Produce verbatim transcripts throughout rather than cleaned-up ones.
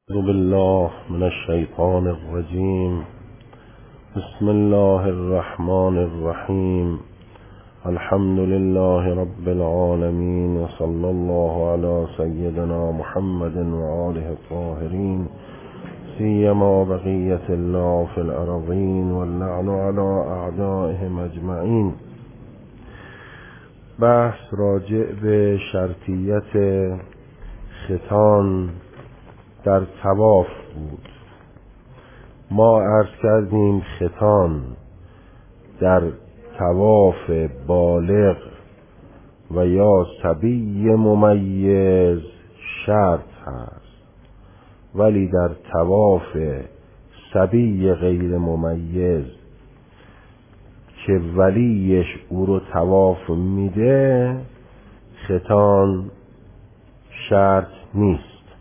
اعوذ بالله من الشیطان الرجیم. بسم الله الرحمن الرحیم. الحمد لله رب العالمین و صلی الله علی سیدنا محمد و آله الطاهرین سیما بقیة الله فی الارضین واللعن علی اعدائهم اجمعین. بحث راجع به شرطیت ختان در طواف بود. ما عرض کردیم ختان در طواف بالغ و یا صبی ممیز شرط هست، ولی در طواف صبی غیر ممیز که ولیش او رو طواف میده ختان شرط نیست.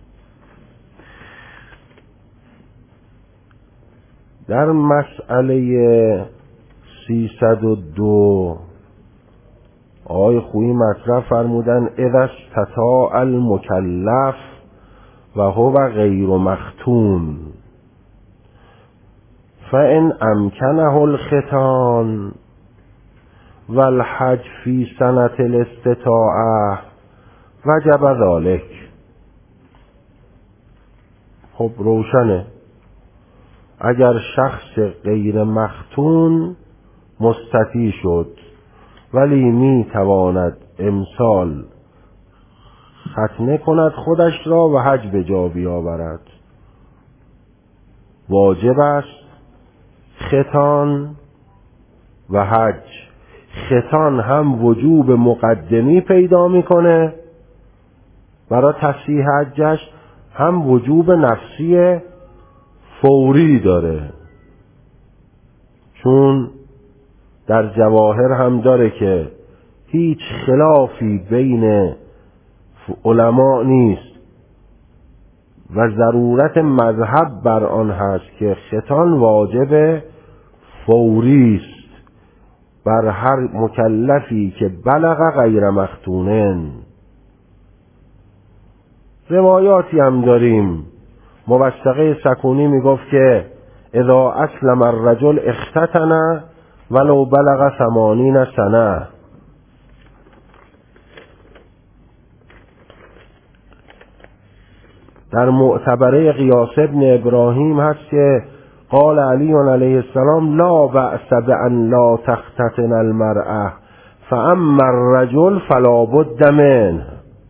در مسئله سیصد و دو آقای خویی مطرح فرمودن اذا استطاع المکلف و هو غیر مختون فان امکنه الختان والحج فی سنة الاستطاعه وجب ذلك. خب روشنه، اگر شخص غیر مختون مستطیع شد ولی می تواند امسال ختنه کند خودش را و حج به جا بیاورد، واجب است ختان و حج. ختان هم وجوب مقدمی پیدا میکنه برای تصحیح حجش، هم وجوب نفسی فوری داره، چون در جواهر هم داره که هیچ خلافی بین علما نیست و ضرورت مذهب بر آن هست که ختان واجب فوری است بر هر مکلفی که بلغ غیر مختونن. روایاتی هم داریم. موثقه سکونی میگفت که اذا اسلم الرجل اختتن ولو بلغ ثمانین سنه. در معتبره قیاس ابن ابراهیم هست که قال علی علیه السلام لا بأس بأن لا تختتن المرأة فاما الرجل فلا بد منه.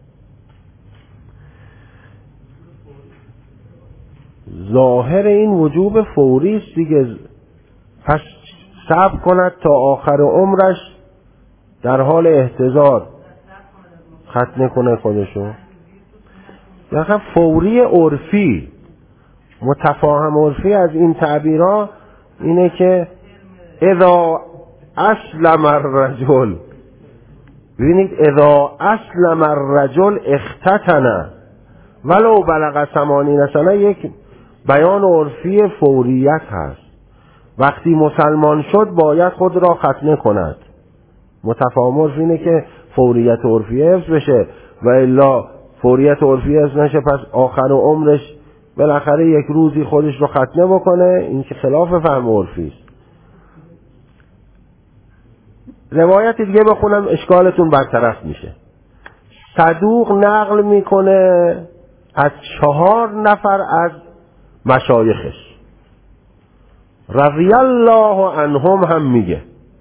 ظاهر این وجوب فوری است دیگه، پس صبر کند تا آخر عمرش در حال احتضار ختنه کنه خودشو. یعنی فوری عرفی، متفاهم عرفی از این تعبیرها اینه که اذا اسلم الرجل، ببینید اذا اسلم الرجل اختتن ولو بلغ ثمانین سنه یک بیان عرفی فوریت هست. وقتی مسلمان شد باید خود را ختنه کند. متفاهم عرفی اینه که فوریت عرفی حفظ بشه و الا فوریت عرفی حفظ نشه پس آخر عمرش بالاخره یک روزی خودش رو ختنه بکنه. این که خلاف فهم عرفی است. روایت دیگه بخونم اشکالتون برطرف میشه. صدوق نقل میکنه از چهار نفر از مشایخش رضی الله عنهم هم میگه.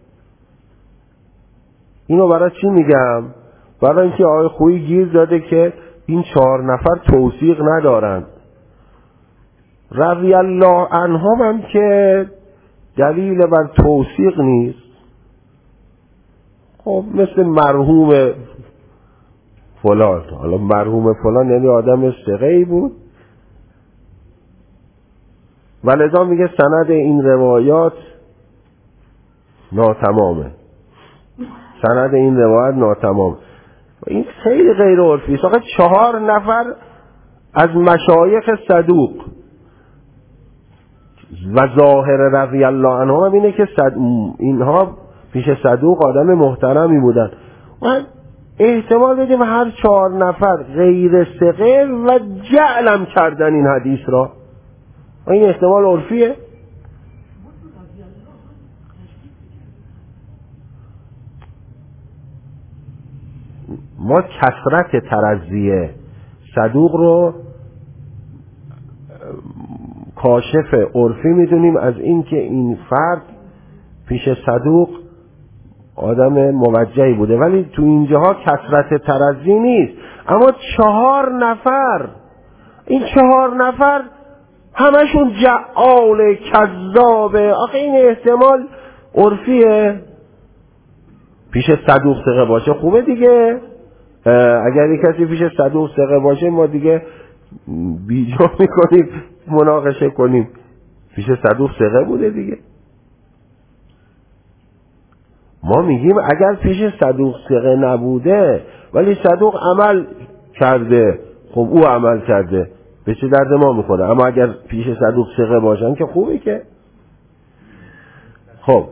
اینو برای چی میگم؟ برای اینکه آقای خویی گیر داده که این چهار نفر توثیق ندارن. رضی الله عنهم هم که دلیل بر توثیق نیست. خب مثل مرحوم فلان، حالا مرحوم فلان یعنی آدم ثقه‌ای بود، ولذا میگه سند این روایات ناتمامه. سند این روایت ناتمام. این خیلی غیر عرفی است. فقط چهار نفر از مشایخ صدوق و ظاهر رضی الله عنهم اینه که صد... اینها پیش صدوق آدم محترمی بودن. و احتمال بدیم هر چهار نفر غیر ثقه و جعلم کردن این حدیث را. این احتمال عرفیه. ما کثرت ترضی صدوق رو کاشف عرفی میدونیم از اینکه این فرد پیش صدوق آدم موجهی بوده، ولی تو اینجاها کثرت ترضی نیست. اما چهار نفر، این چهار نفر همشون جعال کذابه. آخه این احتمال عرفیه. پیش صدوق ثقه باشه خوبه دیگه. اگر یک کسی پیش صدوق ثقه باشه ما دیگه بیجا میکنیم مناقشه کنیم. پیش صدوق ثقه بوده دیگه. ما میگیم اگر پیش صدوق ثقه نبوده ولی صدوق عمل کرده، خب او عمل کرده، به چه درد ما میخوره. اما اگر پیش صدوق ثقه باشن که خوبه که. خب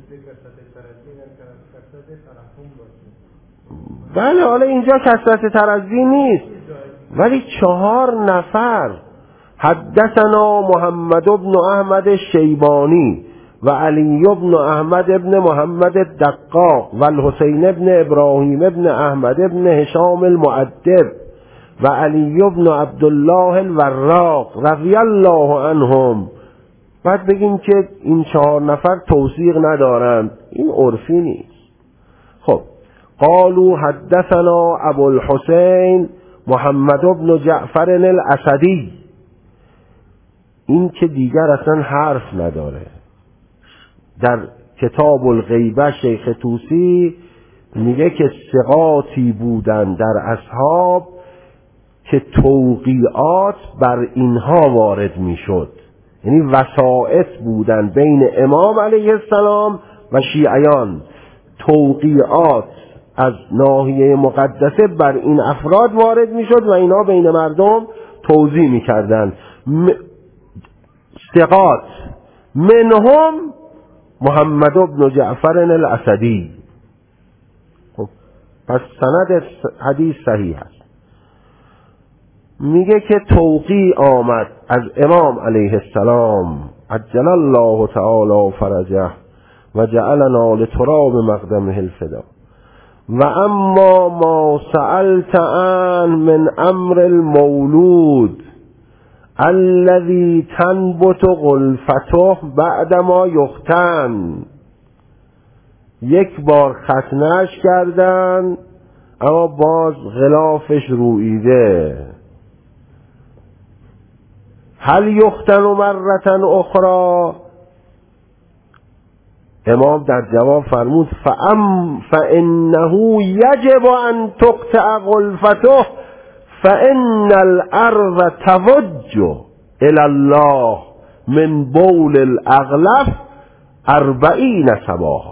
بله، حالا اینجا کثرت ترضی نیست، ولی چهار نفر. حدثنا محمد بن احمد شیبانی و علی بن احمد بن محمد الدقاق و الحسین بن ابراهیم بن احمد بن هشام المؤدب و علی بن عبدالله الوراق رضی الله عنهم. بعد بگیم که این چهار نفر توثیق ندارند، این عرفی نیست. خب قالوا حدثنا ابو الحسین محمد بن جعفر الاسدی. این که دیگر اصلا حرف نداره. در کتاب الغیبه شیخ طوسی میگه که ثقاتی بودن در اصحاب که توقیعات بر اینها وارد میشد، یعنی وسائط بودن بین امام علیه السلام و شیعیان. توقیعات از ناحیه مقدسه بر این افراد وارد میشد و اینا بین مردم توزیع میکردن. ثقات منهم محمد بن جعفر الاسدی. خب پس سند حدیث صحیح است. میگه که توقیع آمد از امام علیه السلام عجل الله تعالی فرجه و جعلنا لتراب مقدمه الفدا و اما ما سألت عن من امر المولود الذي تنبت غلفته بعد ما یختن. یک بار ختنش کردن اما باز غلافش رویده. هل یختن مرتن اخرى؟ امام در جواب فرمود فام فانه یجب ان تقطع غلفته فان الارض توج الى الله من بول الاغلف اربعین صباحا.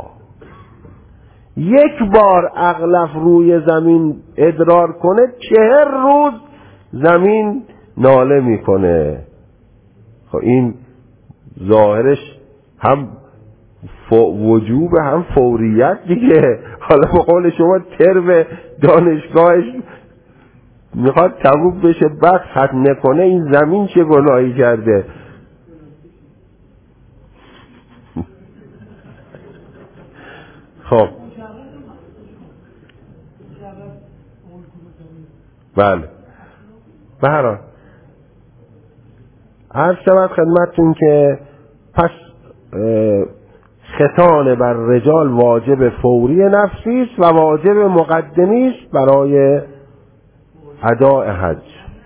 یک بار اغلف روی زمین ادرار کنه چهر روز زمین ناله میکنه. خب این ظاهرش هم وجوب هم فوریت دیگه. حالا به قول شما ترم دانشگاهش میخواد تبوک بشه بعد ختنه کنه، این زمین چه گناهی کرده؟ خب بله به هر حال عرض شود خدمتتون که پس ختان بر رجال واجب فوری نفسی است و واجب مقدمی است برای اداء حج.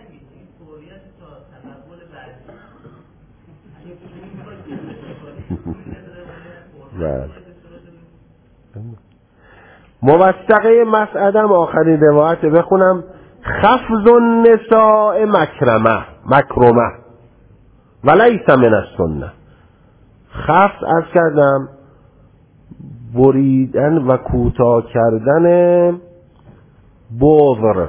موثقه مسعدم آخرین روایت بخونم. خفض النساء مکرمه مکرمه ولیس من السنه. خفض از کردم بریدن و کوتاه کردن بغر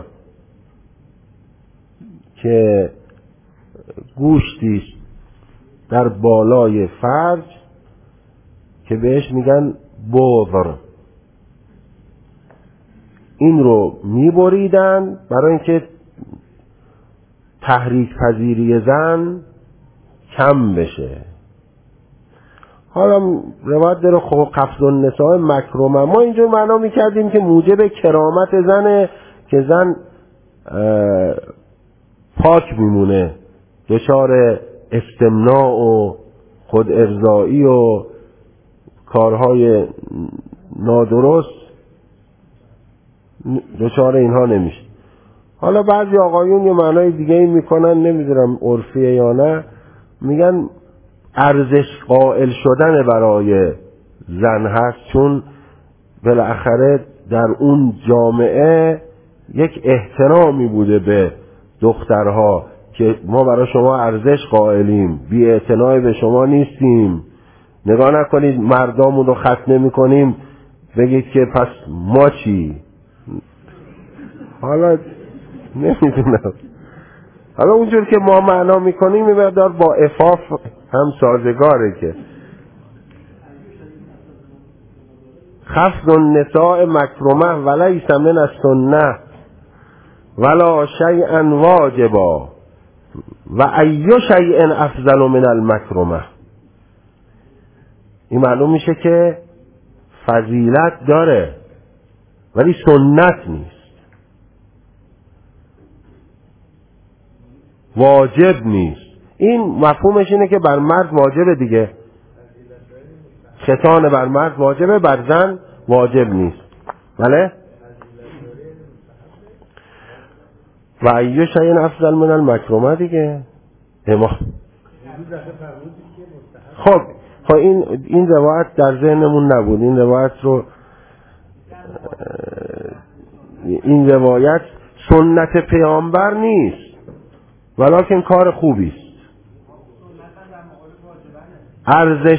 که گوشتی در بالای فرج که بهش میگن بغر. این رو میبریدن برای اینکه تحریک پذیری زن کم بشه. حالا روایت داره خب قفض النساء مکرمه، ما اینجور معنا میکردیم که موجب کرامت زنه که زن پاک میمونه، دچار استمناء و خود ارضایی و کارهای نادرست دچار اینها نمیشه. حالا بعضی آقایون یه معنای دیگه ای میکنن، نمیدونم عرفیه یا نه، میگن ارزش قائل شدن برای زن هست، چون بالاخره در اون جامعه یک احترامی بوده به دخترها که ما برای شما ارزش قائلیم، بی اعتنایی به شما نیستیم، نگاه نکنید مردامون رو ختنه میکنیم بگید که پس ما چی. حالا نمیدونم، حالا اونجور که ما معنا میکنیم یه مقدار با عفاف هم سازگاره که خفض النساء مکرمه ولیس من السنه ولا شیئا واجبا و ای شیء افضل من المکرمه. این معلوم میشه که فضیلت داره ولی سنت نیست، واجب نیست. این مفهومش اینه که بر مرد واجبه دیگه، ختان بر مرد واجبه، بر زن واجب نیست. بله؟ و ایو شیء افضل من المکرمه دیگه. اما خب خب این این روایت در ذهنمون نبود، این روایت رو این روایت سنت پیامبر نیست ولکن کار خوبی است. ارزش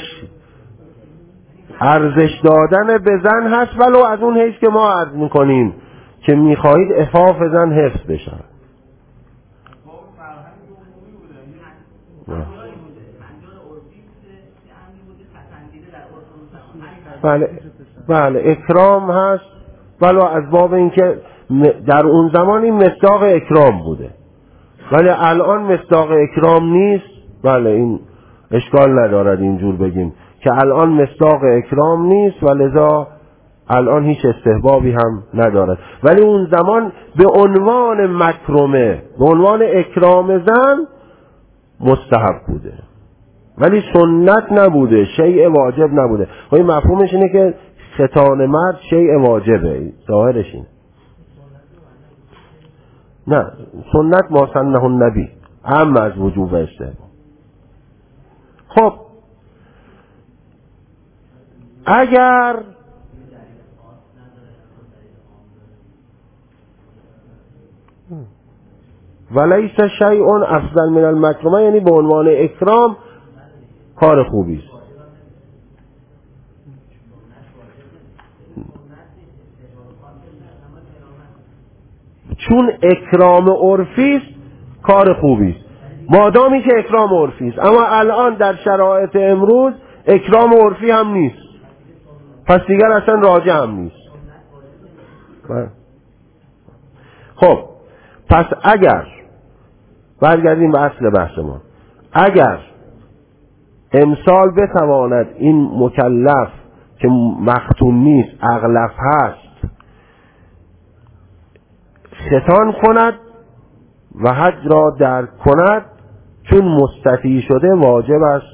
ارزش دادن به زن هست، ولو از اون حیث که ما عرض میکنیم که میخواهید عفاف زن حفظ بشه. بله بله اکرام هست، ولو از باب اینکه در اون زمان این مصداق اکرام بوده، ولی الان مصداق اکرام نیست. بله این اشکال ندارد اینجور بگیم که الان مصداق اکرام نیست و لذا الان هیچ استحبابی هم ندارد، ولی اون زمان به عنوان مکرمه، به عنوان اکرام زن مستحب بوده ولی سنت نبوده، شیء واجب نبوده. خب این مفهومش اینه که ختان مرد شیء واجبه، ظاهرش اینه. نه، سنت ما سنه النبی هم از وجوب استحباب. خب اگر ولیس شیء افضل من المکرمه، یعنی به عنوان اکرام کار خوبی است. چون اکرام عرفی است کار خوبی است، مادامی که اکرام عرفی است. اما الان در شرایط امروز اکرام عرفی هم نیست، پس دیگر اصلا راجع هم نیست. خب پس اگر برگردیم به اصل بحث ما، اگر امسال بتواند این مکلف که مختون نیست اغلف هست ختان کند و حج را درک کند، چون مستطیع شده واجب است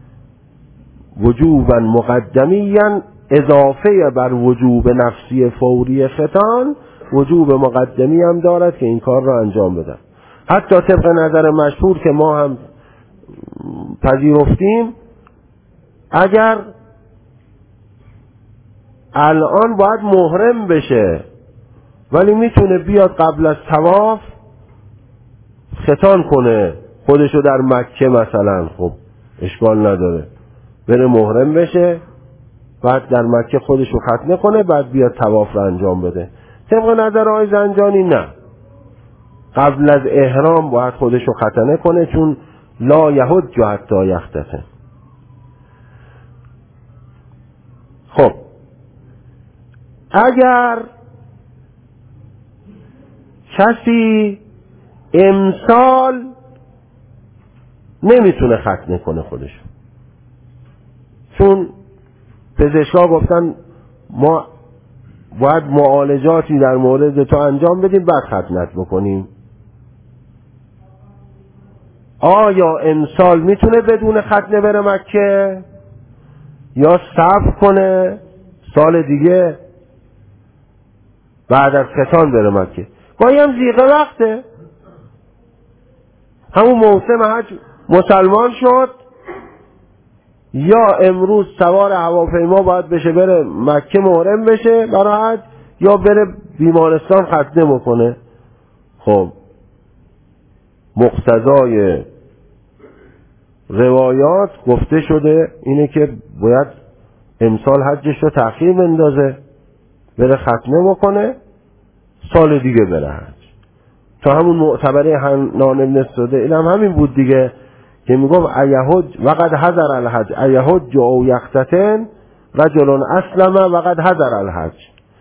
وجوبا مقدمیاً اضافه بر وجوب نفسی فوری ختان وجوب مقدمی هم دارد که این کار را انجام بدن. حتی طبق نظر مشهور که ما هم پذیرفتیم، اگر الان باید محرم بشه ولی میتونه بیاد قبل از طواف ختان کنه خودشو در مکه مثلا، خب اشکال نداره، بره محرم بشه بعد در مکه خودشو ختنه کنه بعد بیاد طواف رو انجام بده. طبق نظر آقای زنجانی نه، قبل از احرام باید خودشو ختنه کنه، چون لا یحج حتی یختتن. خب اگر کسی امسال نمیتونه ختنه کنه خودشو، چون پزشکا گفتن ما باید معالجاتی در مورد تو انجام بدیم بعد ختنت بکنیم. آیا امسال میتونه بدون ختنه بره مکه یا صبر کنه سال دیگه بعد از ختان بره مکه؟ گاهی هم زیغه وقته، همون موسم حج مسلمان شد یا امروز سوار هواپیما باید بشه بره مکه محرم بشه برای حج یا بره بیمارستان ختنه بکنه. خب مقتضای روایات گفته شده اینه که باید امسال حجش رو تأخیر بندازه، بره ختنه بکنه، سال دیگه بره حج. تا همون معتبره حنان بن سوده این هم همین بود دیگه که میگفت ایهج وقد حضر الحج ایهج او یختتن رجل اسلم وقد حضر الحج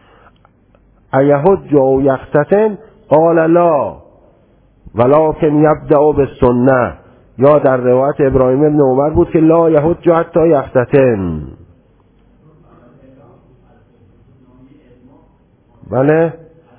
ایهج او یختتن قال لا ولکن یبدأ بالسنه، یا در روایت ابراهیم ابن عمر بود که لا یحج حتی یختتن. بله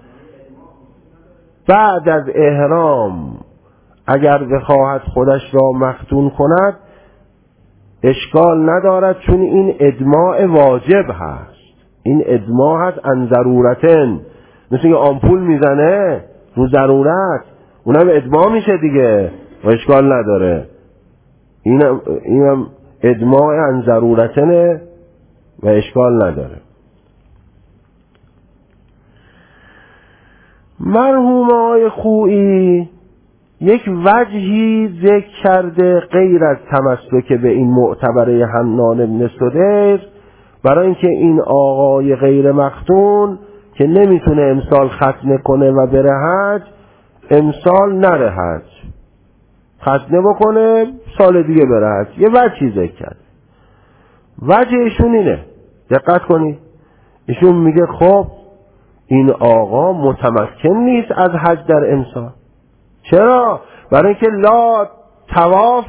بعد از احرام اگر بخواهد خودش را مختون کند اشکال ندارد، چون این ادماع واجب هست، این ادماع هست ان ضرورتن، مثل که آمپول میزنه رو ضرورت اونم ادماع میشه دیگه و اشکال نداره. اینم اینم ادماع ان ضرورتنه و اشکال نداره. مرحوم آقای خویی یک وجهی ذکر کرده غیر از تمسک به این معتبره حنان بن سدیر برای اینکه این آقای غیر مختون که نمیتونه امسال ختنه کنه و بره حج، امسال نره حج، ختنه بکنه سال دیگه بره حج. یه وجهی ذکر کرد. وجه ایشون اینه، دقت کنی، ایشون میگه خب این آقا متمکن نیست از حج در امسال. چرا؟ برای اینکه لا طواف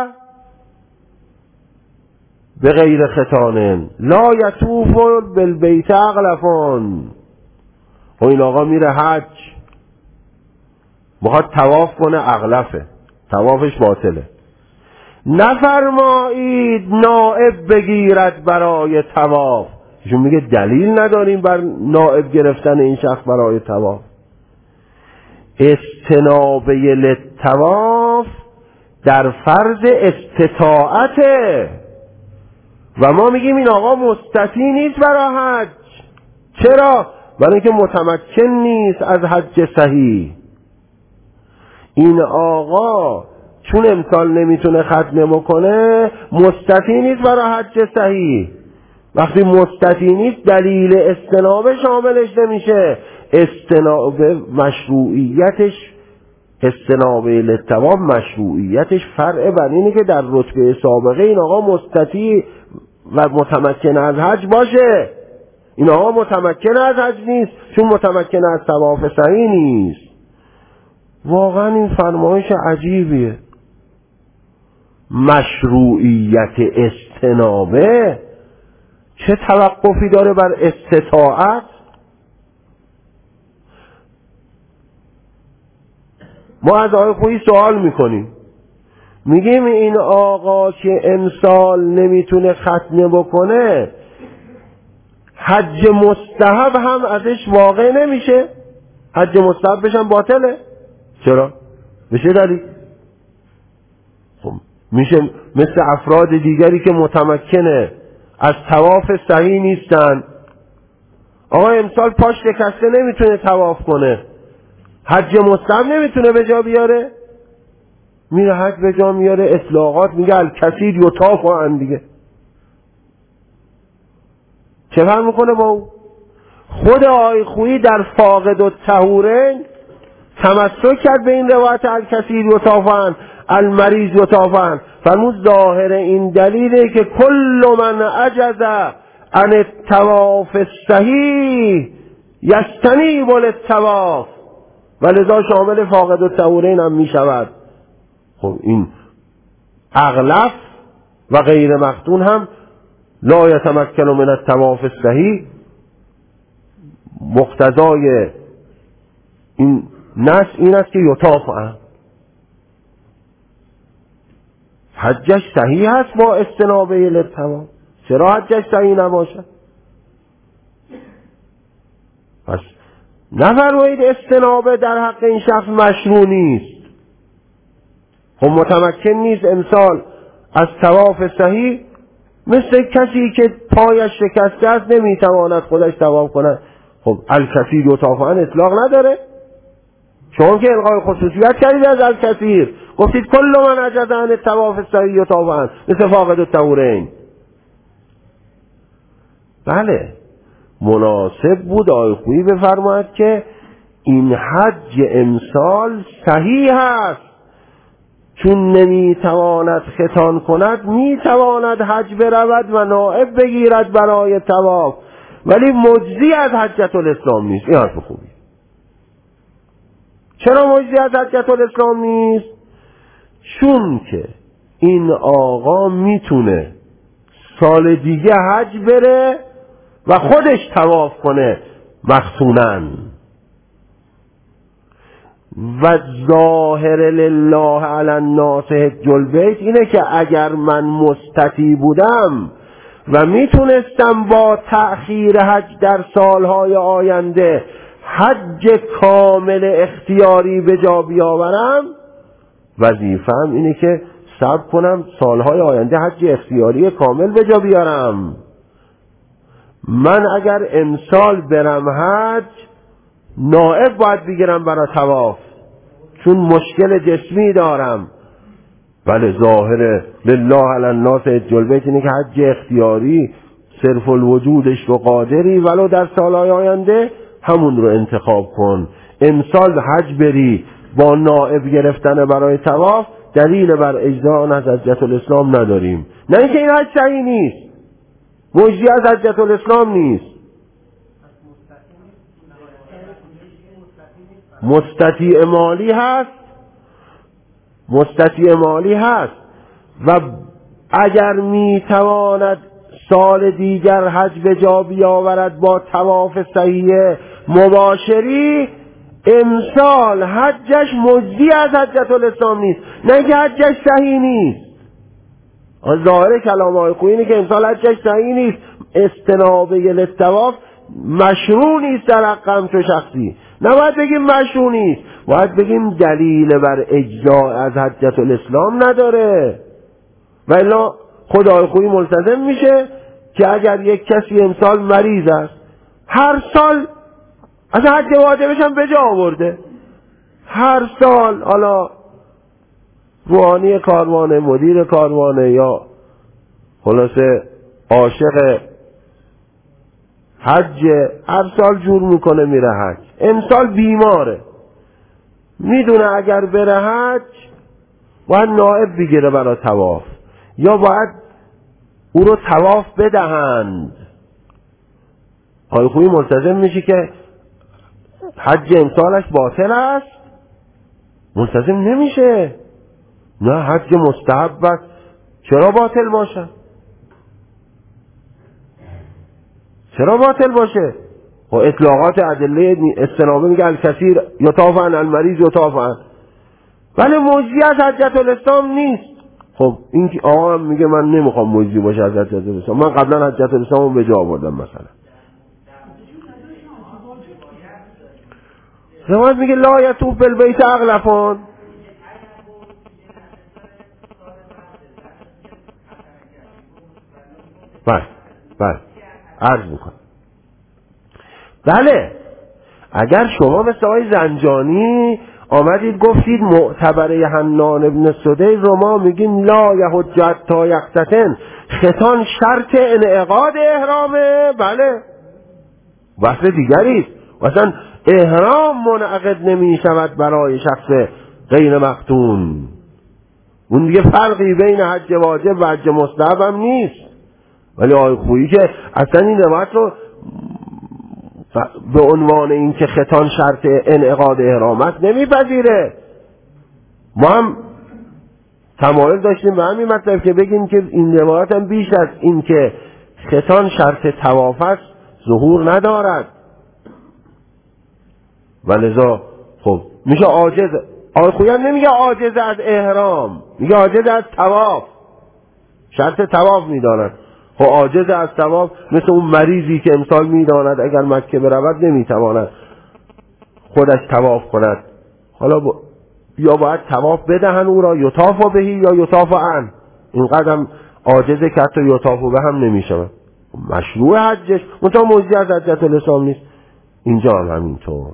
به غیر ختان لا یطوف بالبیت اغلفان. و این آقا میره حج میخواد طواف کنه، اغلفه، طوافش باطله. نفرمایید نائب بگیرد برای طواف. ایشون میگه دلیل نداریم بر نائب گرفتن این شخص برای طواف. استنابه للطواف در فرض استطاعته و ما میگیم این آقا مستطیع نیست برای حج. چرا؟ برای اینکه متمکن نیست از حج صحیح. این آقا چون امسال نمیتونه ختنه بکنه مستطیع نیست برای حج صحیح. وقتی مستطیع نیست دلیل استنابه شاملش نمیشه. استنابه مشروعیتش، استنابه للطواف مشروعیتش فرع بر اینه که در رتبه سابقه این آقا مستطیع و متمکن از حج باشه. این آقا متمکن از حج نیست چون متمکن از طواف صحیح نیست. واقعا این فرمایش عجیبیه. مشروعیت استنابه چه توقفی داره بر استطاعت؟ ما از آقای خویی سوال میکنیم، میگیم این آقا که امسال نمیتونه ختنه بکنه حج مستحب هم ازش واقع نمیشه؟ حج مستحب بشن باطله؟ چرا؟ بشه دلیل؟ خب میشه مثل افراد دیگری که متمکنه از طواف صحیح نیستن. آقا امسال پاش شکسته نمیتونه طواف کنه، حج مستحب نمیتونه به جا بیاره، میره حج به جا میاره، اطلاقات میگه الکثیر یطاف عن دیگه. چه فرق میکنه با اون؟ خود آقای خویی در فاقد الطهورین تمسک کرد به این روایت الکثیر یطاف عن المریض یطاف عن، فرمود ظاهر این دلیله که کل من عجز عن الطواف الصحیح یستنیب للطواف. و لذا شامل فاقد الطهورین هم می شود. خب این اغلف و غیر مختون هم لا یتمکن من الطواف الصحیح، مقتضای این نص این است که یطاف عنه. حجش صحیح است با استنابه للطواف، چرا حجش صحیح نباشد؟ پس نفرمایید استنابه در حق این شخص مشروع نیست. خب متمکن نیست امسال از طواف صحیح، مثل کسی که پایش شکسته است نمیتواند خودش طواف کند. خب الکثیر یطاف عنه اطلاق نداره، چون که الغای خصوصیت کردید از الکثیر، گفتید کل من عجز عن الطواف الصحیح یطاف عنه مثل فاقد الطهورین. بله مناسب بود آقای خویی بفرماید که این حج امسال صحیح است، چون نمیتواند ختان کند میتواند حج برود و نائب بگیرد برای طواف، ولی مجزی از حجة الاسلام نیست. این حرف خوبی. چرا مجزی از حجة الاسلام نیست؟ چون که این آقا میتونه سال دیگه حج بره و خودش طواف کنه مختونن، و ظاهر لله علی الناس حج البیت اینه که اگر من مستطیع بودم و میتونستم با تأخیر حج در سالهای آینده حج کامل اختیاری به جا بیاورم، وظیفه‌ام اینه که صبر کنم سالهای آینده حج اختیاری کامل به جا بیارم. من اگر امسال برم حج نائب باید بگیرم برای طواف، چون مشکل جسمی دارم. بله ظاهر لله علی الناس حج البیت اینه که حج اختیاری صرف الوجودش رو قادری، ولو در سالهای آینده همون رو انتخاب کن. امسال حج بری با نائب گرفتن برای طواف دلیل بر اجزاء آن از حجة الاسلام نداریم. نه اینکه این حج صحیح نیست، مجزی از حجة الاسلام نیست. مستطیع مالی هست، مستطیع مالی هست و اگر میتواند سال دیگر حج به جا بیاورد با طواف صحیح مباشری، امسال حجش مجزی از حجة الاسلام نیست، نه که حجش صحیح نیست. ظاهر کلام آقای خویی اینه که امسال حجش صحیح نیست، استنابه للطواف مشروع نیست در حقم تو شخصی. نباید بگیم مشروع نیست، باید بگیم دلیل بر اجزاء از حجة الاسلام نداره. و الا خود آقای خویی ملتزم میشه که اگر یک کسی امسال مریض است، هر سال از حج واجبش هم به جا آورده، هر سال حالا روحانی کاروانه، مدیر کاروانه یا خلاصه عاشق حج، هر سال جور میکنه میره حج. امسال بیماره، میدونه اگر بره حج باید نائب بگیره برای طواف، یا باید او رو طواف بدهند. آقای خویی ملتزم میشه که حج امسالش باطل است؟ ملتزم نمیشه. نه، حج مستحب است، چرا باطل باشه؟ چرا باطل باشه؟ و اطلاقات ادله استنابه میگه الکثیر یطاف عنه المریض یطاف عنه، ولی مجزی از حجة الاسلام نیست. خب این که آقا هم میگه من نمیخوام مجزی باشه از حجة الاسلام، من قبلا حجة الاسلام رو به جا آوردم. مثلا روایت میگه لا یطوف بالبیت اغلفون. بله بله عرض میکنم. بله اگر شما مثل آقای زنجانی آمدید گفتید معتبره حنان ابن سدیر رو ما میگیم لا یحج حتی یختتن، ختان شرط انعقاد احرامه، بله بحث دیگری است. مثلا احرام منعقد نمی شود برای شخص غیر مختون، اون دیگه فرقی بین حج واجب و حج مستحب هم نیست. ولی آقای خویی که اصلا این روایت رو به عنوان این که ختان شرط انعقاد احرام است نمیپذیره. ما هم تمایل داشتیم به همین مطلب که بگیم که این روایت هم بیش از این که ختان شرط طواف است ظهور ندارد، ولذا خب میشه عاجز. آخوی هم نمیگه عاجز از احرام، میگه عاجز از طواف، شرط طواف میداند. خب عاجز از طواف مثل اون مریضی که امسال میداند اگر مکه برود نمیتواند خودش طواف کند، حالا با... یا باید طواف بدهن او را یطاف بهی یا یطاف عن، اینقدر هم عاجزه که حتی یطاف به هم نمیشود. مشروع حجش منتها موضوعی از حجت الاسلام نیست. اینجا هم همینطور.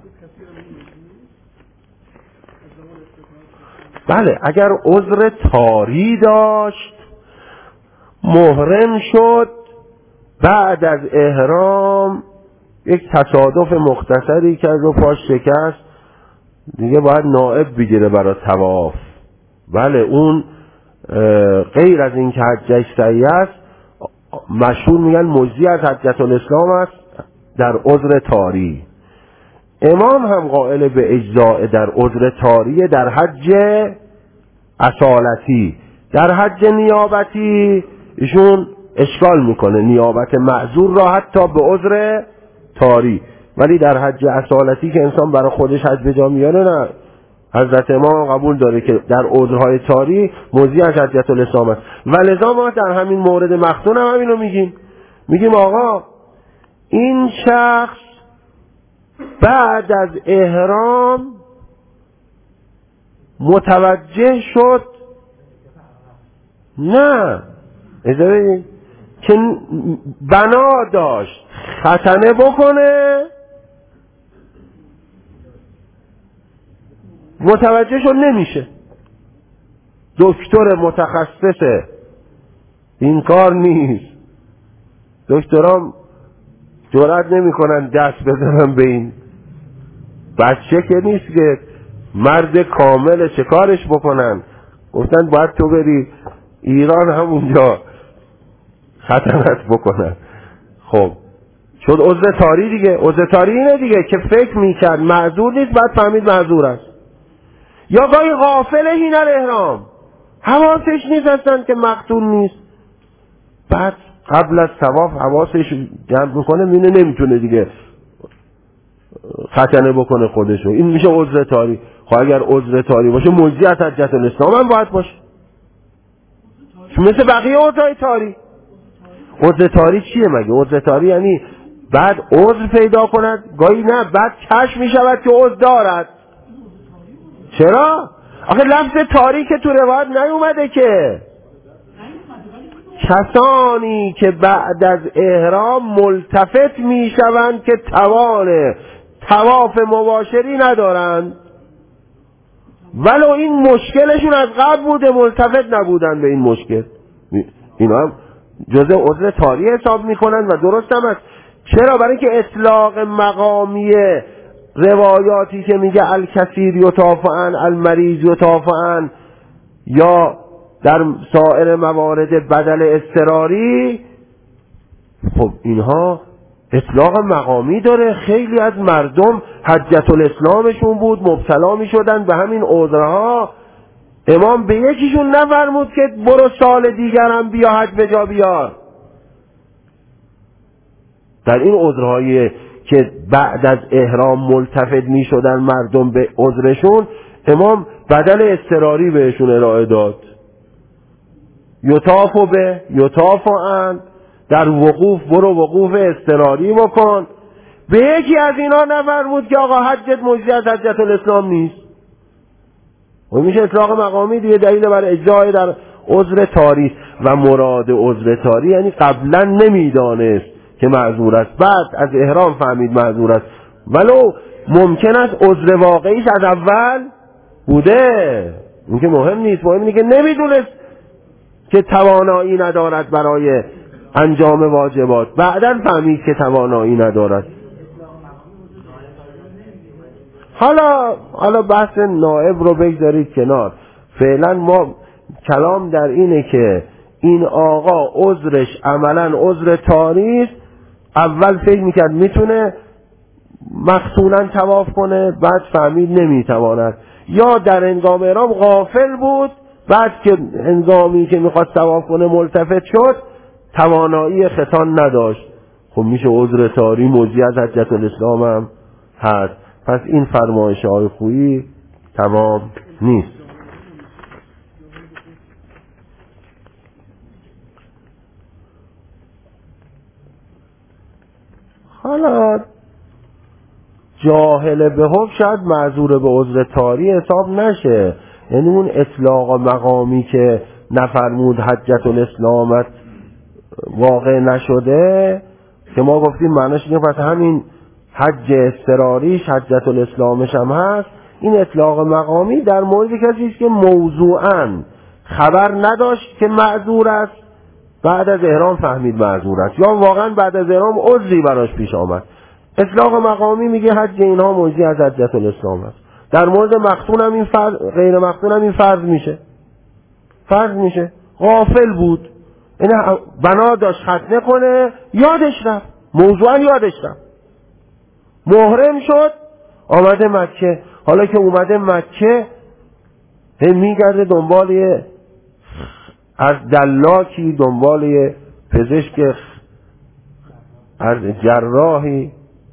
بله اگر عذر طاری داشت محرم شد بعد از احرام یک تصادف مختصری که رو پاش شکست دیگه باید نائب بگیره برای طواف. بله اون غیر از این که حجش صحیح است مشهور میگن مجزی از حجت الاسلام است در عذر طاری. امام هم قائل به اجزاء در عذر طاری در حج اصالتی. در حج نیابتی ایشون اشکال میکنه نیابت معذور را حتی به عذر طاری، ولی در حج اصالتی که انسان برای خودش حج به جا میاره نه، حضرت امام قبول داره که در عذرهای طاری موضوعی از حجت الاسلام است. ولذا ما در همین مورد مختون هم همین رو میگیم، میگیم آقا این شخص بعد از احرام متوجه شد نه اجازه که بنا داشت ختنه بکنه، متوجه شد نمیشه، دکتر متخصص این کار نیست، دکترام جرأت نمی کنن دست بزنن به این بچه که نیست که مرد کامل چه کارش بکنن. گفتن باید تو بری ایران همونجا ختنت بکنن. خب شد عذر طاری دیگه. عذر طاری اینه دیگه که فکر میکرد معذور نیست بعد فهمید معذور است، یا گاهی غافله هین الاحرام حواسش نیست اصلا که مقتول نیست، بعد قبل از طواف حواسش جمع میکنه میونه نمیتونه دیگه ختنه بکنه خودشو، این میشه عذر طاری. خب اگر عذر طاری باشه مجزی از حجت الاسلام هم باید باشه مثل بقیه عذرهای طاری. عذر طاری چیه مگه؟ عذر طاری یعنی بعد عذر پیدا کند، گاهی نه بعد کشف میشود که عذر دارد. چرا؟ آخه لفظ طاری که تو روایت نیومده که. کسانی که بعد از احرام ملتفت میشوند که توان طواف مباشری ندارند، ولو این مشکلشون از قبل بوده ملتفت نبودن به این مشکل، اینا هم جزء عذر طاری حساب میکنن و درست هم است. چرا؟ برای که اطلاق مقامی روایاتی که میگه الکثیر یطاف عن المریض یطاف عن یا در سایر موارد بدل اضطراری، خب اینها اطلاق مقامی داره. خیلی از مردم حجت الاسلامشون بود مبتلا می شدن به همین عذرها، امام به یکیشون نفرمود که برو سال دیگر هم بیا حج به جا بیار. در این عذرهایی که بعد از احرام ملتفت می شدن مردم به عذرشون، امام بدل اضطراری بهشون ارائه داد. یطاف به یطاف عن، در وقوف برو وقوف اضطراری بکن. به یکی از اینا نفرمود که آقا حجت مجزی از حجت الاسلام نیست. و میشه اطلاق مقامی دیگه دلیل بر اجزای در عذر طاری. و مراد عذر طاری یعنی قبلا نمیدانست که معذور است، بعد از احرام فهمید معذور است، ولو ممکن است عذر واقعیش از اول بوده، این که مهم نیست. مهم اینه که نمیدونست که توانایی ندارد برای انجام واجبات، بعداً فهمید که توانایی ندارد. حالا حالا بحث نائب رو بگذارید کنار، فعلا ما کلام در اینه که این آقا عذرش عملاً عذر طاری است. اول فکر میکرد میتونه مختونن طواف کنه، بعد فهمید نمیتواند، یا در هنگام احرام غافل بود، بعد که هنگامی که میخواد طواف کنه ملتفت شد، توانایی ختان نداشت. خب میشه عذر طاری موجی از حجت الاسلام هم هست. پس این فرمایش های خویی تمام نیست. حالا جاهل به حکم شاید معذور به عذر طاری حساب نشه، یعنی اون اطلاق مقامی که نفرمود حجت الاسلامت واقع نشده که ما گفتیم معناش اینه پس همین حج اضطراریش حجت الاسلامش هم هست. این اطلاق مقامی در مورد کسی است که موضوعاً خبر نداشت که معذور است، بعد از احرام فهمید معذور است، یا واقعا بعد از احرام عذری براش پیش آمد. اطلاق مقامی میگه حج اینها موجی از حجت الاسلام است. در مورد مختون هم این فرض، غیر مختون هم این فرض میشه فرض میشه غافل بود، یعنی بنا داشت ختنه کنه، یادش رفت، موضوعا یادش رفت، محرم شد آمده مکه. حالا که اومده مکه هی میگرده دنبال یه از دلاکی، دنبال یه پزشک، از جراحی،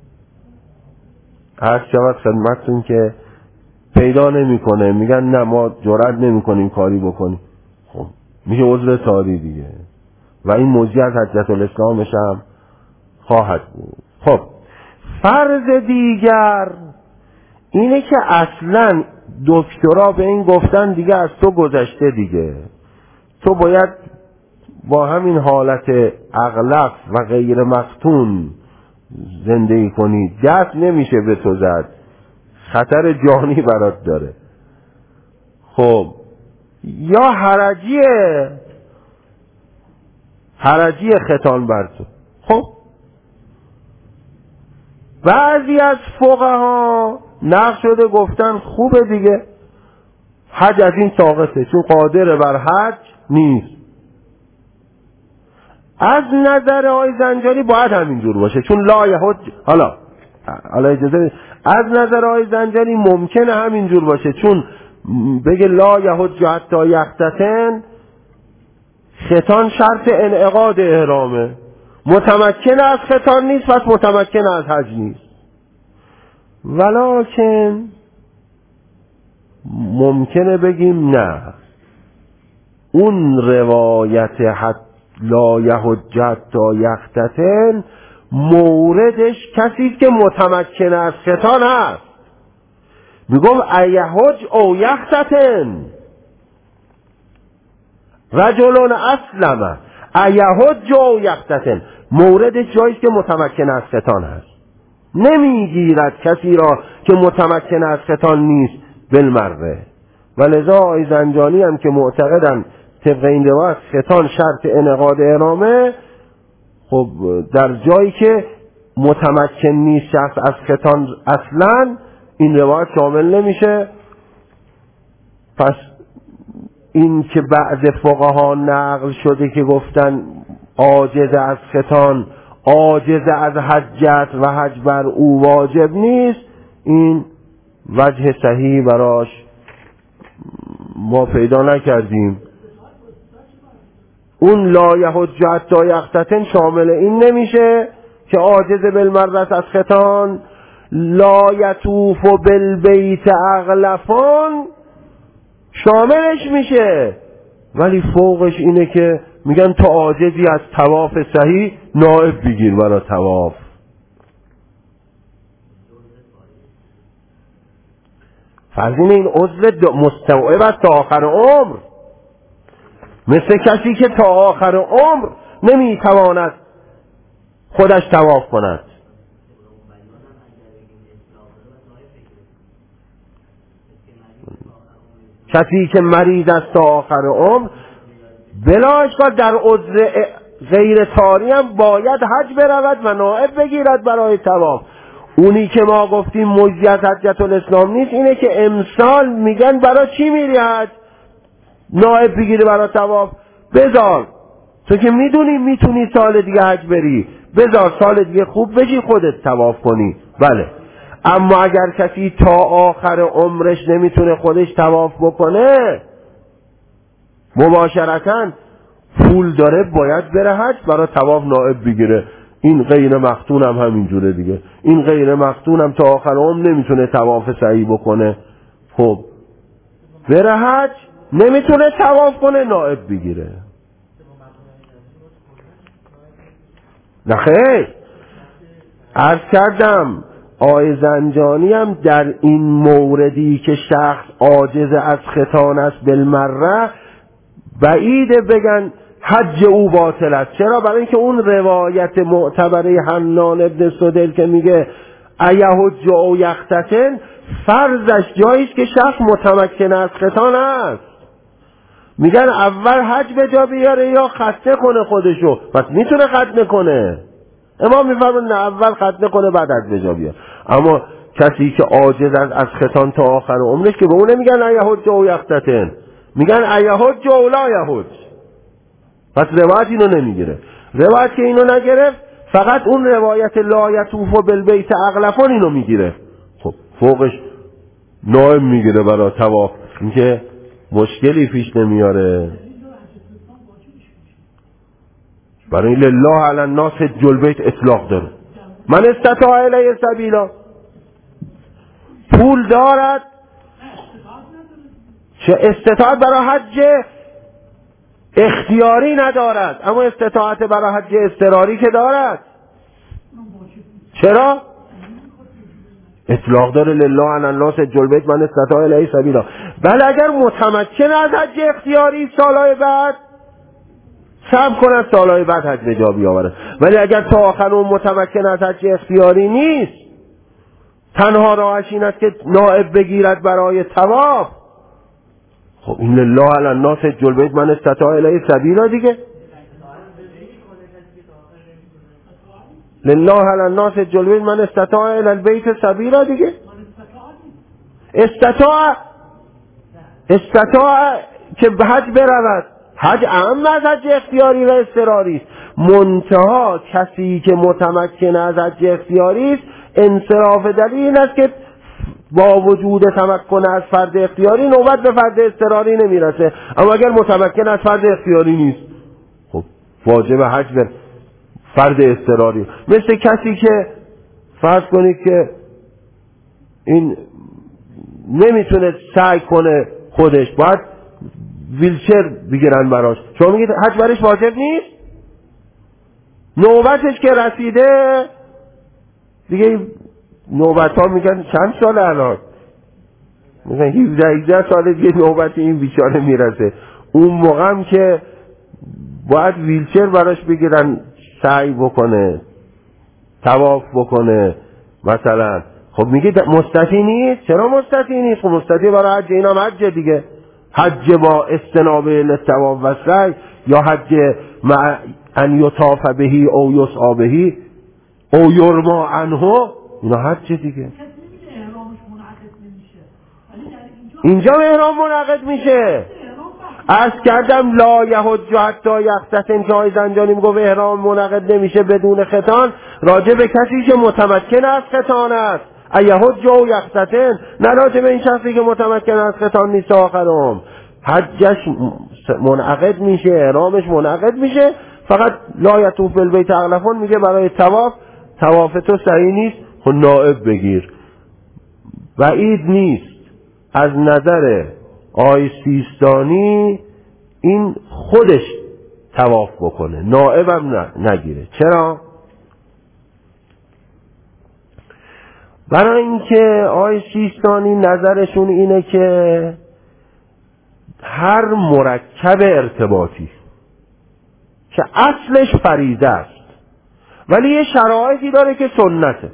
هر شود خدمتتون که پیدا نمیکنه، میگن نه ما جرئت نمیکنیم کاری بکنیم. خب میشه عذر طاری دیگه و این موجی از حجت الاسلامش هم خواهد بود. خب فرض دیگر اینه که اصلا دکترا به این گفتن دیگه از تو گذشته، دیگه تو باید با همین حالت اغلق و غیر مختون زندگی کنی، دست نمیشه به تو زد، خطر جانی برات داره. خب یا حرجیه حرجی ختان بر تو. خب بعضی از فقها نقل شده گفتن خوبه دیگه، حج از این ساقطه چون قادر بر حج نیست. از نظر آقای زنجانی باید همینجور باشه چون لا یحج. حالا حالا اجازه، از نظر آقای زنجانی ممکنه همینجور باشه چون بگه لا یحج حتی یختتن، ختان شرط انعقاد احرامه، متمکن از ختان نیست پس متمکن از حج نیست. ولکن ممکنه بگیم نه، اون روایت حد لا یحج حتی یختتن موردش کسی که متمکن از ختان هست. میگم ایحج او یختتن رجلون اسلمه، ایحج او یختتن موردش جاییست که متمکن از ختان هست، نمیگیرد کسی را که متمکن از ختان نیست بالمره. و لذا آقای زنجانی هم که معتقدن طبق این روایت ختان شرط انعقاد احرامه، خب در جایی که متمکن نیست شخص از ختان اصلا این روایت شامل نمیشه. پس این که بعض فقها نقل شده که گفتن عاجز از ختان عاجز از حجت و حج بر او واجب نیست، این وجه صحیح براش ما پیدا نکردیم. اون لا یحج حتی یختتن شامل این نمیشه که عاجز بالمرة از ختان، لا یطوف بالبیت اغلفان شاملش میشه، ولی فوقش اینه که میگن تو عاجزی از طواف صحیح نائب بگیر برای طواف. فرضین این عضو مستوعب است تا آخر عمر، مثل کسی که تا آخر عمر نمیتواند خودش طواف کند. کسی که مریض است تا آخر عمر بلا اشکال در عذر غیر طاری هم باید حج برود و نائب بگیرد برای طواف. اونی که ما گفتیم مجزی از حجت الاسلام نیست اینه که امسال میگن برای چی میری حج؟ نائب بگیری برای طواف. بذار تو که میدونی میتونی سال دیگه حج بری، بذار سال دیگه خوب بشی خودت طواف کنی. بله اما اگر کسی تا آخر عمرش نمیتونه خودش طواف بکنه، مباشرتاً پول داره باید بره حج برای طواف نائب بگیره. این غیر مختون هم همینجوره دیگه. این غیر مختون هم تا آخر عمر نمیتونه طواف سعی بکنه، خب بره حج، نمیتونه طواف کنه نائب بگیره. نخیر، عرض کردم آقای زنجانی هم در این موردی که شخص عاجز از ختان است بالمره، بعیده بگن حج او باطل است. چرا؟ برای اینکه اون روایت معتبره حنان ابن سدل که میگه ایحج او یختتن، فرضش جاییست که شخص متمکن از ختان است. میگن اول حج به جا بیاره یا ختنه کنه خودشو، پس میتونه ختنه کنه. امام میفرماید نه، اول ختنه کنه بعد حج به جا بیاره. اما کسی که عاجز است از ختان تا آخر عمرش که به اون نمیگن ایحج او یختتن، میگن ایحج او لا یحج. پس روایت اینو نمیگیره. روایت که اینو نگرفت، فقط اون روایت لا یطوف بالبیت اغلفون اینو میگیره. خب فوقش نائب میگیره برای طواف، اینکه مشکلی پیش نمیاره. برای لله علی الناس حج البیت اطلاق داره. من استطاع الیه سبیلا، پول دارد، چه استطاعت برای حج اختیاری ندارد، اما استطاعت برای حج اضطراری که دارد. چرا؟ اطلاق داره لله علی الناس حج البیت من استطاع الیه سبیلا. بله اگر متمکن از حج اختیاری سالهای بعد صبر کنه، سالهای بعد حج به جا بیاوره. ولی اگر تا آخر اون متمکن از حج اختیاری نیست، تنها راهش این است که نائب بگیرد برای طواف، خب این لله علی الناس حج البیت من استطاع الیه سبیلا دیگه. لله علی الناس حج البیت من استطاع الی البیت سبیلا دیگه. استطاع استطاع که به حج برود، حج اهم از حج اختیاری و اضطراری است. منتها کسی که متمکن از حج اختیاری است، انصراف دلیل این است که با وجود تمکن از فرد اختیاری نوبت به فرد اضطراری نمیرسه. اما اگر متمکن از فرد اختیاری نیست، خب واجب حج به فرد اضطراری. مثل کسی که فرض کنید که این نمیتونه سعی کنه خودش، باید ویلچر بگیرن براش، شما میگید حج برش واجب نیست؟ نوبتش که رسیده دیگه، نوبت ها میگن چند سال الان؟ میگن هفده هجده سال دیگه نوبت این بیچاره میرسه. اون موقع هم که باید ویلچر براش بگیرن، سعی بکنه، طواف بکنه مثلا. خب میگه مستطیع نیست. چرا مستطیع نیست؟ خب مستطیع برای حج، اینا هم حج دیگه. حج با استنابه للطواف و سعی، یا حج مع ان یطاف بهی او یسعی بهی او یرما عنه، اینا حج دیگه. اینجا احرام منعقد میشه. عرض کردم لا یحج حتی یختتن، که آقای زنجانی میگه احرام منعقد نمیشه بدون ختان، راجع به کسی که متمکن از ختان است. ایحج او یختتن، نه راجع به این شخصی که متمکن از ختان نیست آخرم. حجش منعقد میشه، احرامش منعقد میشه، فقط لا یطوف بالبیت اغلفون میگه برای طواف، طواف تو صحیح نیست، خب نائب بگیر. بعید نیست از نظر آقای سیستانی این خودش طواف بکنه، نائبم نگیره. چرا؟ برای اینکه آقای سیستانی نظرشون اینه که هر مرکب ارتباطی که اصلش فریضه است ولی یه شرایطی داره که سنته،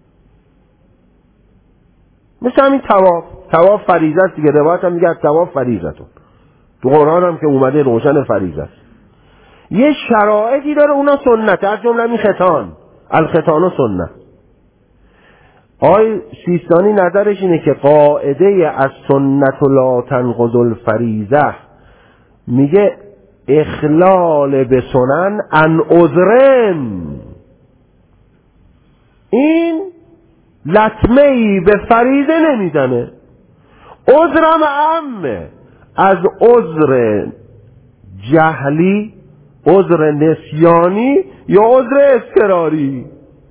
مثل همین طواف. طواف فریضه است دیگه، روایت هم میگه طواف فریضتون، تو قرآن هم که اومده روشن فریضه است. یه شرایطی داره اونا سنت، از جمله همین ختان، الختان و سنت. آقای سیستانی نظرش اینه که قاعده از سنت لا تنقض الفریضه، میگه اخلال به سنن ان عذرن، این لطمه ای به فریضه نمیزنه. عذرم عمه، از عذر جهلی، عذر نسیانی یا عذر اضطراری.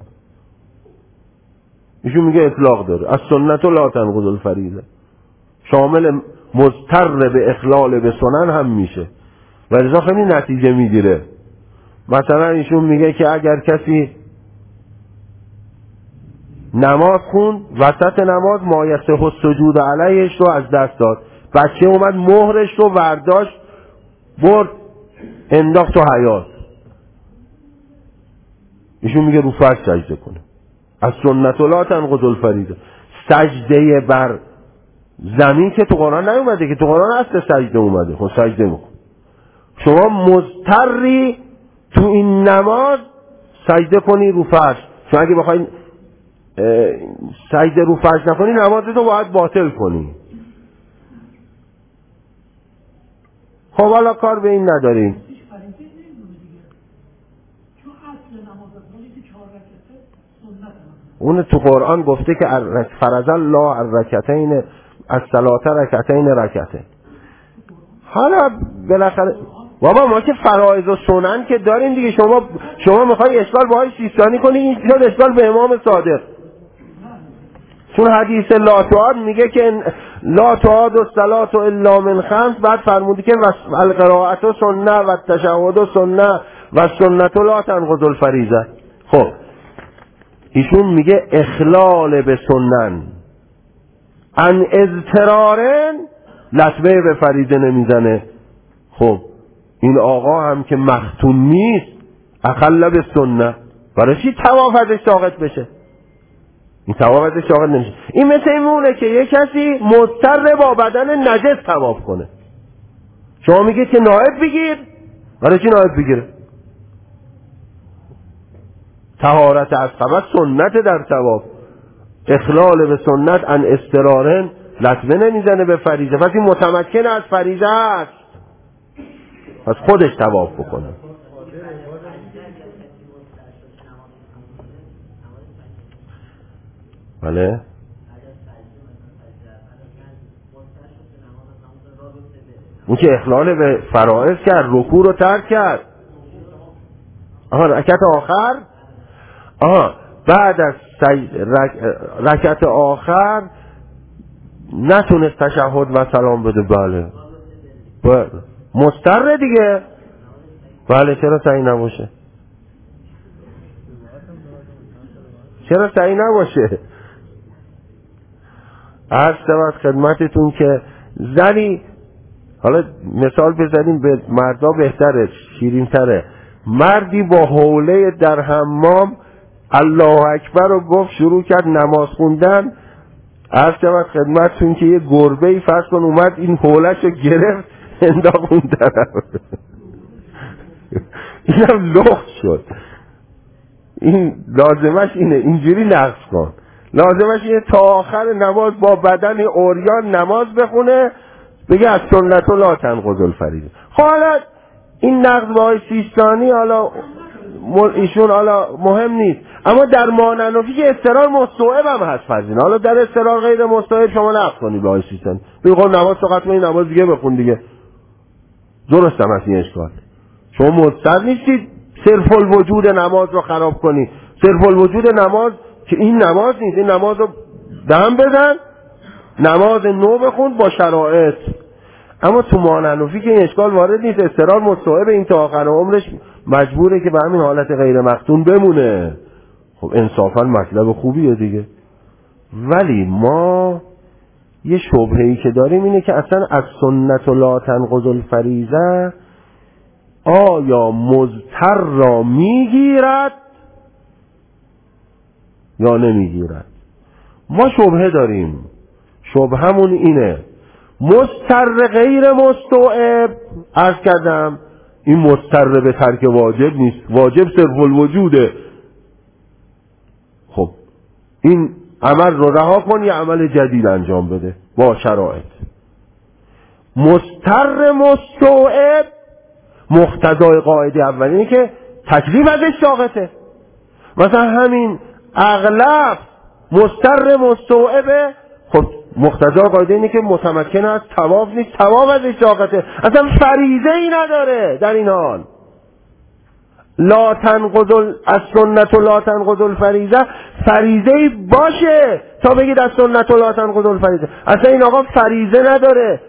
ایشون میگه اطلاق داره. از سنت لا تنقض الفریضه، شامل مضطر به اخلال به سنن هم میشه و لذا خیلی نتیجه میگیره. مثلا ایشون میگه که اگر کسی نماز خوند، وسط نماز مایسه السجود علیهش رو از دست داد، بچه اومد مهرش رو ورداشت برد انداخت تو حیاط، ایشون میگه رو فرش سجده کنه. از سنت لا تنقض الفریضه. سجده بر زمین که تو قرآن نیومده، که تو قرآن اصل سجده اومده. خب سجده میکن. شما مضطری تو این نماز سجده کنی رو فرش، چون اگه بخوای سجده رو فرش نکنی نمازتو باید باطل کنی. خب حالا کار به این نداریم. اون تو قرآن گفته که فرض الله الرکعتین الصلاة رکعتین رکعتین. حالا بالاخره بابا ما که فرایض و سنن که داریم دیگه. شما شما میخوای اشکال باهاش سیستانی کنی، این شد اشکال به امام صادق. چون حدیث لا تعاد میگه که لا تعاد الصلاة الا من خمس، بعد فرمودی که القراءة سنه و التشهد سنه و سنت لا تنقض الفریضه. خب ایشون میگه اخلال به سنن ان اضطرارن لطمه به فریضه نمیزنه. خب این آقا هم که مختون نیست، اخل به سنه، برای چی طواف ازش ساقط بشه؟ این طواف ازش ساقط نمیشه. این مثل این مونه که یک کسی مضطر با بدن نجس طواف کنه، شما میگید که نائب بگیر، برای چی نائب بگیره؟ طهارت از خبر سنت در طواف، اخلال به سنت ان اضطرارن لطمه نمیزنه به فریضه. پس این متمکن از فریضه است، پس خودش طواف بکنه. بله اون که اخلال به فرائض کرد، رکوع رو ترک کرد. آها رکعت آخر، آها بعد از سید رک... رکعت آخر نتونست تشهد و سلام بده. بله بله مضطر دیگه. بله چرا صحیح نباشه؟ چرا صحیح نباشه؟ عرض شود خدمتتون که زنی، حالا مثال بزنیم به مردا بهتره شیرین تره، مردی با حوله در حمام الله اکبر رو گفت، شروع کرد نماز خوندن. عرض شود خدمتتون که یه گربه‌ای فرض کن اومد این حولش رو گرفت انداخت اون طرف، اینم لخت شد. این لازمش اینه اینجوری نقص کن، لازمش اینه تا آخر نماز با بدن عریان نماز بخونه، بگه از سنت لا تنقض الفریضه. حالا این نقض با سیستانی حالا ایشون حالا مهم نیست، اما در ماننفی که اضطرار مستوعب هم هست فرزین. حالا در اضطرار غیر مستوعب شما نقض کنی با سیستانی، بگو نماز فقط این نماز دیگه بخون دیگه، درست هم هست این اشکال. شما مضطر نیستید صرف الوجود نماز رو خراب کنی. صرف الوجود نماز که این نماز نیست، این نماز رو دم بزن نماز نو بخون با شرایط. اما تو ماننفی که این اشکال وارد نیست، اضطرار مستوعب این تا آخر عمرش مجبوره که به همین حالت غیر مختون بمونه. خب انصافا مطلب خوبیه دیگه. ولی ما یه شبهه‌ای که داریم اینه که اصلا از سنت لا تنقض الفریضه آیا مضطر را میگیرد یا نمیگیرد؟ ما شبهه داریم. شبهمون اینه مضطر غیر مستوعب، عرض کردم این مضطر به ترک واجب نیست، واجب صرف الوجوده. خب این عمل رو رها کن، یه عمل جدید انجام بده با شرایط. مضطر مستوعب مقتضای قاعده اولی که تکلیف ازش ساقطه. مثلا همین اغلب مستر مستوعبه. خب مقتضا قاعده اینه که متمکن از طواف نیست، طواف ازش طاقته، اصلا فریضه ای نداره. در این حال لا تنقض از سنت و لا تنقض الفریضه، فریضه ای باشه تا بگید از سنت و لا تنقض الفریضه. اصلا این آقا فریضه نداره.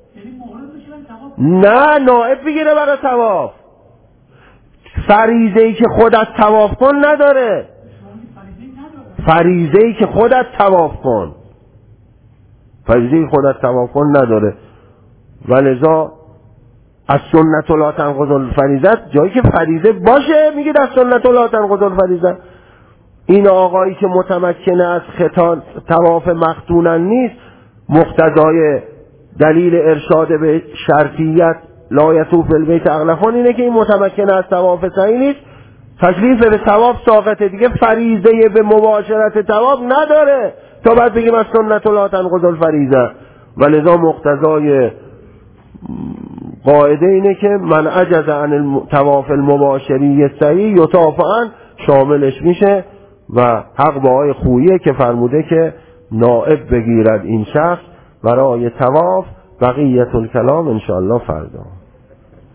نه نائب بگیره برای طواف، فریضه ای که خودت طواف کن نداره. فریضه ای که خودت طواف کن، فریضه ای خودت طواف کن نداره. ولذا از سنت و لا تنقض الفریضه، جایی که فریضه باشه میگید از سنت و لا تنقض الفریضه. این آقایی که متمکنه از ختان طواف مختونن نیست، مقتضای دلیل ارشاد به شرطیت لا یطوف البیت اغلقان اینه که این متمکنه از طواف سعی نیست، تکلیف به طواف ساقطه دیگه، فریضه به مباشرت طواف نداره تا بعد بگیم از سنت و لا تنقض الفریضه. ولذا مقتضای قاعده اینه که من عجز عن طواف المباشری صحیح یطافعن شاملش میشه و حق با آقای خوییه که فرموده که نائب بگیرد این شخص برای طواف. بقیت الکلام انشاءالله فردا.